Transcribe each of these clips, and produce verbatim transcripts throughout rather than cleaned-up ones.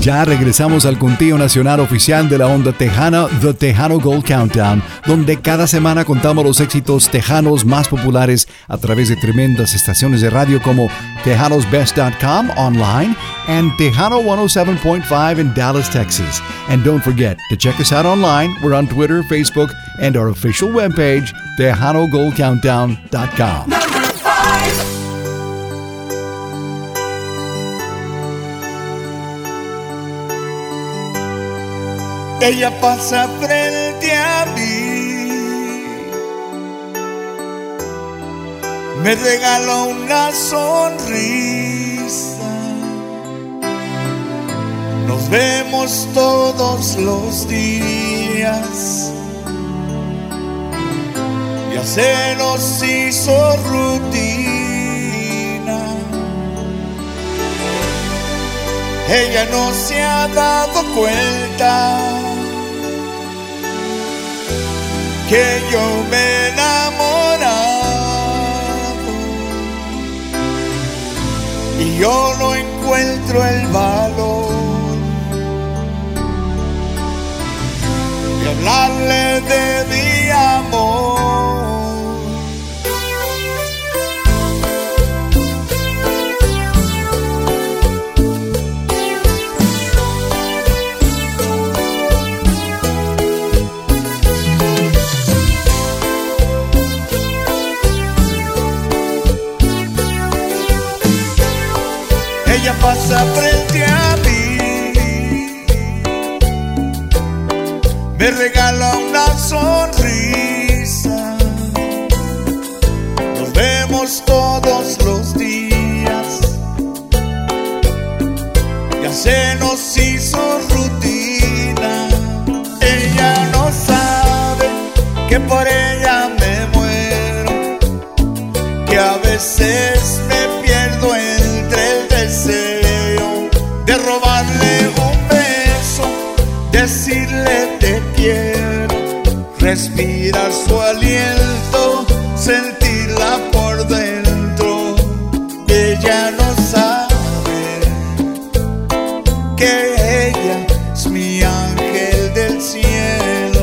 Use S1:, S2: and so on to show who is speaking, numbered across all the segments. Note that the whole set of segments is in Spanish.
S1: Ya regresamos al conteo nacional oficial de la onda tejana, The Tejano Gold Countdown, donde cada semana contamos los éxitos tejanos más populares a través de tremendas estaciones de radio como tejanos best dot com online and Tejano one oh seven point five in Dallas, Texas. And don't forget to check us out online. We're on Twitter, Facebook, and our official webpage, tejano gold countdown dot com.
S2: Ella pasa frente a mí, me regaló una sonrisa. Nos vemos todos los días, ya se nos hizo rutina. Ella no se ha dado cuenta que yo me he enamorado y yo no encuentro el valor de hablarle de mi amor. Ella pasa frente a mí, me regala una sonrisa. Nos vemos todos los días, ya se nos hizo rutina. Ella no sabe que por ella me muero, que a veces me pierdo entre el deseo de robarle un beso, decirle te quiero, respirar su aliento, sentirla por dentro. Ella no sabe que ella es mi ángel del cielo.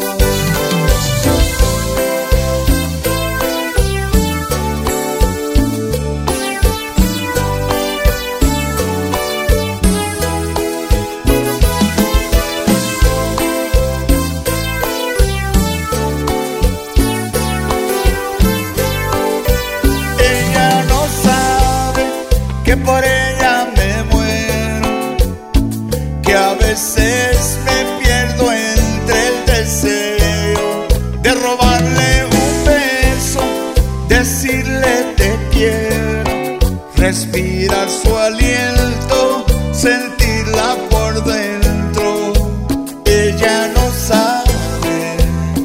S2: Por ella me muero, que a veces me pierdo entre el deseo de robarle un beso, decirle te quiero, respirar su aliento, sentirla por dentro. Ella no sabe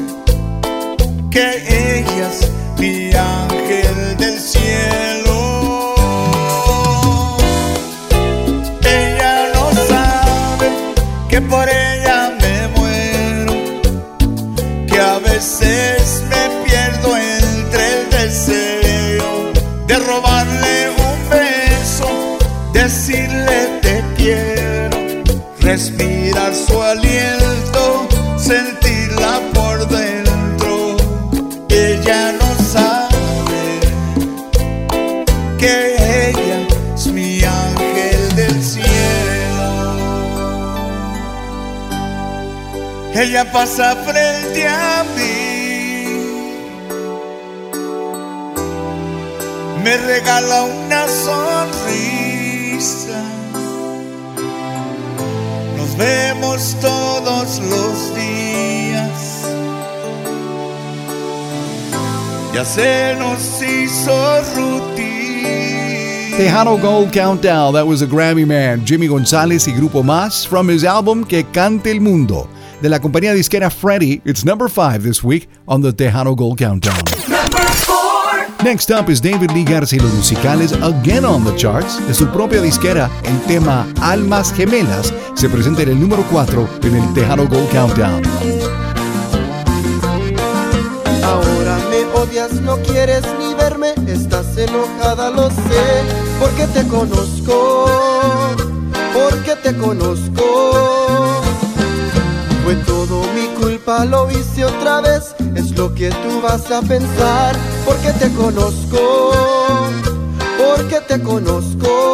S2: que ella es mi ángel del cielo. Que por ella me muero, que a veces me pierdo entre el deseo de robarle un beso, decirle te quiero, respirar su aliento, sentirla por dentro. Ella no sabe que ella es mi ángel del cielo. Ella pasa frente a mí, me regala una sonrisa. Nos vemos todos los días, ya se nos hizo rutina.
S1: Tejano Gold Countdown, that was a Grammy man, Jimmy González y Grupo Más, from his album Que Cante el Mundo. De la compañía disquera Freddie, it's number five this week on the Tejano Gold Countdown.
S3: Number four.
S1: Next up is David Lee Garza y los musicales again on the charts. De su propia disquera, el tema Almas Gemelas se presenta en el número cuatro en el Tejano Gold Countdown.
S4: Ahora me odias, no quieres ni verme, estás enojada, lo sé, porque te conozco. porque te conozco. Fue todo mi culpa, lo hice otra vez, es lo que tú vas a pensar, porque te conozco, porque te conozco.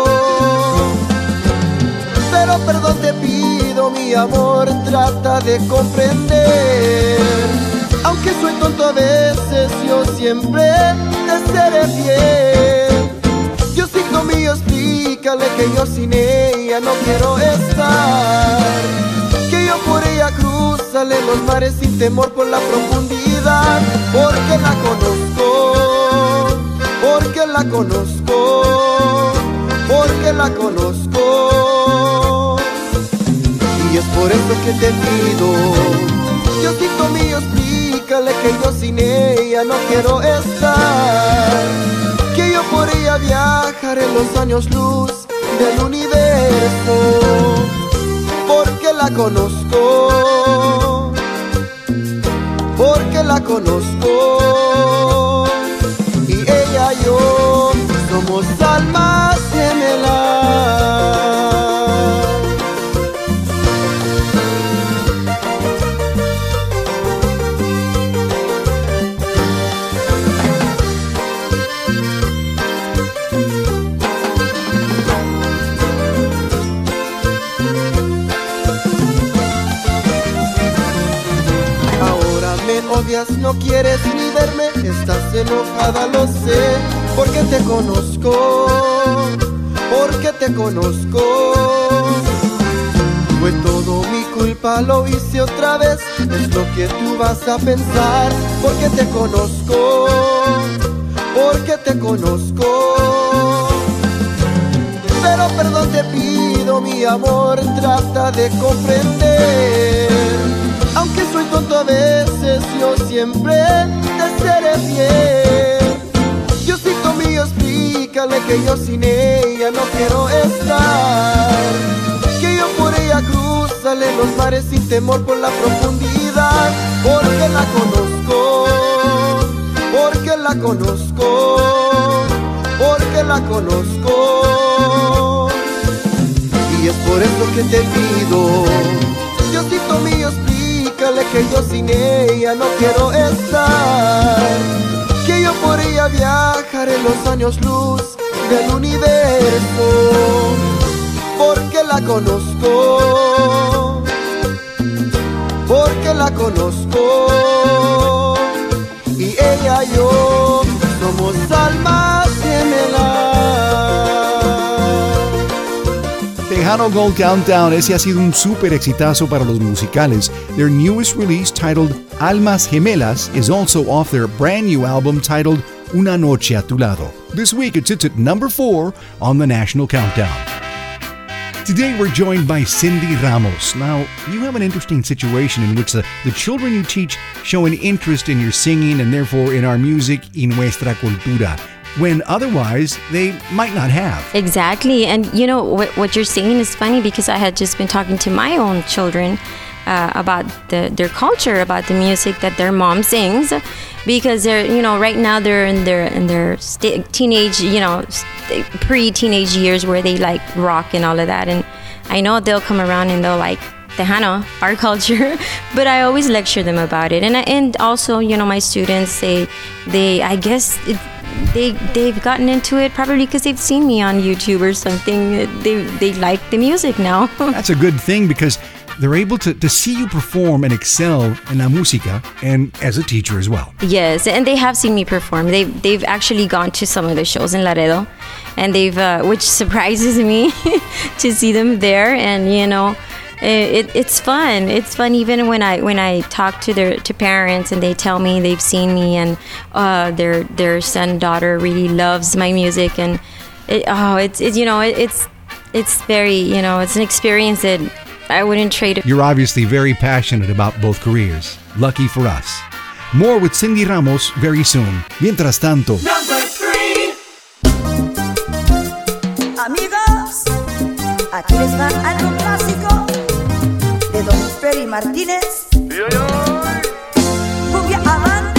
S4: Pero perdón te pido, mi amor, trata de comprender. Aunque soy tonto a veces, yo siempre te seré fiel. Diosito mío, explícale que yo sin ella no quiero estar, que yo por ella cruzaré los mares sin temor por la profundidad, porque la conozco, porque la conozco, porque la conozco. Y es por eso que te pido, Diosito mío, explícale que yo sin ella no quiero estar, que yo por ella viajaré los años luz del universo, porque la conozco, porque la conozco. Y ella y yo somos almas gemelas. Odias, no quieres ni verme, estás enojada, lo sé, porque te conozco, porque te conozco. Fue todo mi culpa, lo hice otra vez, es lo que tú vas a pensar, porque te conozco, porque te conozco. Pero perdón te pido, mi amor, trata de comprender. Aunque soy tonto a veces, yo siempre te seré fiel. Diosito mío, explícale que yo sin ella no quiero estar, que yo por ella cruzaré los mares sin temor por la profundidad, porque la conozco, porque la conozco, porque la conozco. Y es por eso que te pido, Diosito mío, que yo sin ella no quiero estar, que yo por ella viajaré los años luz del universo, porque la conozco, porque la conozco. Y ella y yo somos almas gemelas.
S1: Tejano Gold Countdown, ese ha sido un súper exitazo para los musicales. Their newest release, titled Almas Gemelas, is also off their brand new album titled Una Noche a Tu Lado. This week it sits at number four on the National Countdown. Today we're joined by Cindy Ramos. Now, you have an interesting situation in which the, the children you teach show an interest in your singing and therefore in our music y nuestra cultura, when otherwise they might not have.
S5: Exactly. And you know, what, what you're saying is funny because I had just been talking to my own children uh, about the, their culture, about the music that their mom sings, because they're, you know, right now they're in their in their st- teenage, you know, st- pre-teenage years where they like rock and all of that. And I know they'll come around and they'll like Tejano, our culture, but I always lecture them about it. And I, and also, you know, my students, they, they I guess, it, they they've gotten into it probably because they've seen me on YouTube or something. They they like the music now.
S1: That's a good thing because they're able to, to see you perform and excel in la música and as a teacher as well.
S5: Yes, and they have seen me perform. They've they've actually gone to some of the shows in Laredo, and they've uh, which surprises me to see them there. And you know, it, it's fun. It's fun even when I when I talk to their to parents and they tell me they've seen me and uh, their their son daughter really loves my music, and it, oh it's it's you know it, it's it's very you know it's an experience that I wouldn't trade it.
S1: You're obviously very passionate about both careers. Lucky for us. More with Cindy Ramos very soon. Mientras tanto,
S3: Number three.
S6: Amigos, aquí les va algo clásico de Don Freddy Martínez. Cumbia amante.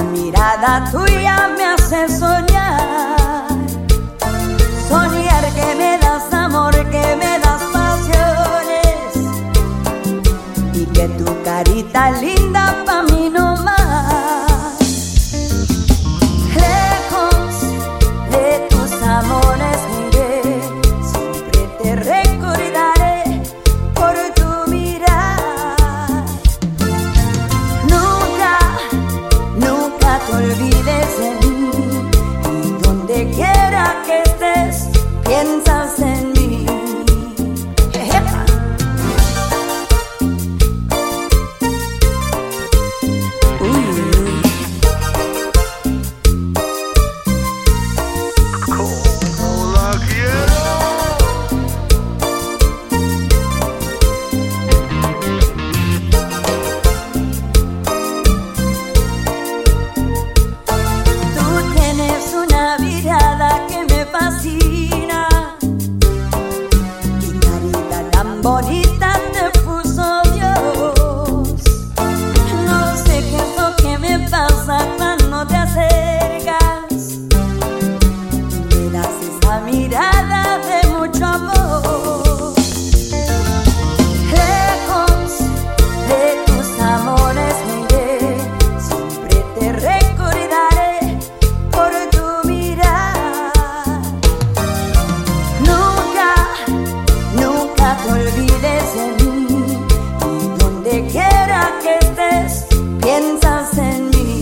S6: mirada tuya me hace soñar, soñar que me das amor, que me das pasiones, y que tu carita linda pa' mí no más. Lejos de tus amores me iré, siempre te recordaré por tu mirar. Nunca, nunca te olvides de mí, y donde quiera que estés, piensas en mí. Jejepa. Uy, uy, uy.
S2: Como la quiero.
S6: Tú tienes una mirada que me fascina, qué carita tan bonita te puso Dios. No sé qué es lo que me pasa cuando te acercas y me das esa mirada de mucho amor. Lejos de tus amores me iré, siempre te recordaré por tu mirar. Nunca, nunca te olvides de mí, y donde quiera que estés, piensas en mí.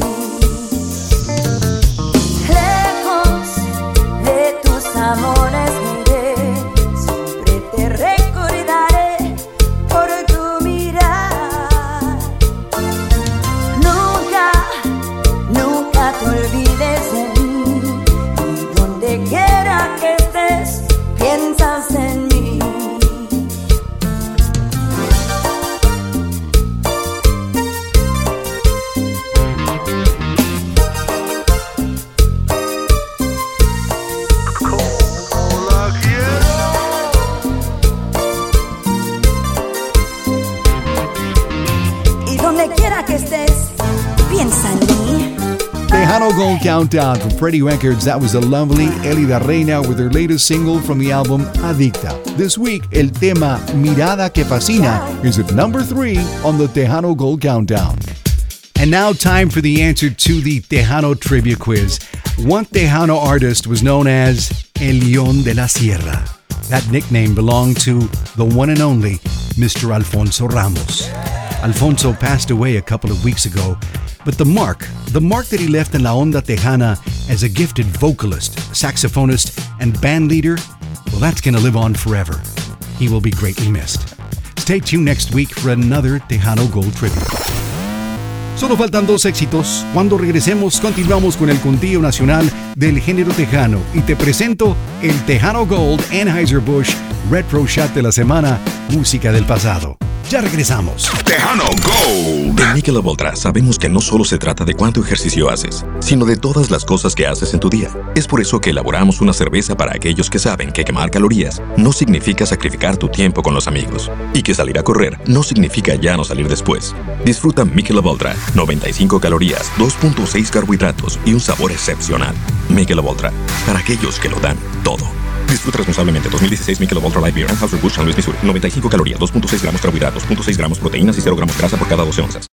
S6: Lejos de tus amores me iré, siempre te recordaré por tu mirar. Nunca, nunca te olvides de mí, y donde quiera que estés, piensas en mí.
S2: Como la quiero.
S6: Y donde quiera que estés, piensa en mí.
S1: Tejano Gold Countdown from Freddie Records. That was the lovely Elida Reina with her latest single from the album Adicta. This week, el tema Mirada que Fascina is at number three on the Tejano Gold Countdown. And now time for the answer to the Tejano Trivia Quiz. One Tejano artist was known as El León de la Sierra. That nickname belonged to the one and only Mister Alfonso Ramos. Alfonso passed away a couple of weeks ago, but the mark, the mark that he left in La Onda Tejana as a gifted vocalist, saxophonist, and band leader, well, that's going to live on forever. He will be greatly missed. Stay tuned next week for another Tejano Gold Tribute. Solo faltan dos éxitos. Cuando regresemos, continuamos con el conteo nacional del género tejano y te presento el Tejano Gold Anheuser-Busch Retro Shot de la semana, música del pasado. Ya regresamos.
S7: Tejano Gold. En Michelob Ultra sabemos que no solo se trata de cuánto ejercicio haces, sino de todas las cosas que haces en tu día. Es por eso que elaboramos una cerveza para aquellos que saben que quemar calorías no significa sacrificar tu tiempo con los amigos, y que salir a correr no significa ya no salir después. Disfruta Michelob Ultra, noventa y cinco calorías, dos punto seis carbohidratos y un sabor excepcional. Michelob Ultra, para aquellos que lo dan todo. Disfruta responsablemente. dos mil dieciséis Michelob Ultra Light Beer, Anheuser-Busch, San Luis, Missouri. noventa y cinco calorías, dos punto seis gramos carbohidratos, dos punto seis gramos proteínas y cero gramos grasa por cada doce onzas.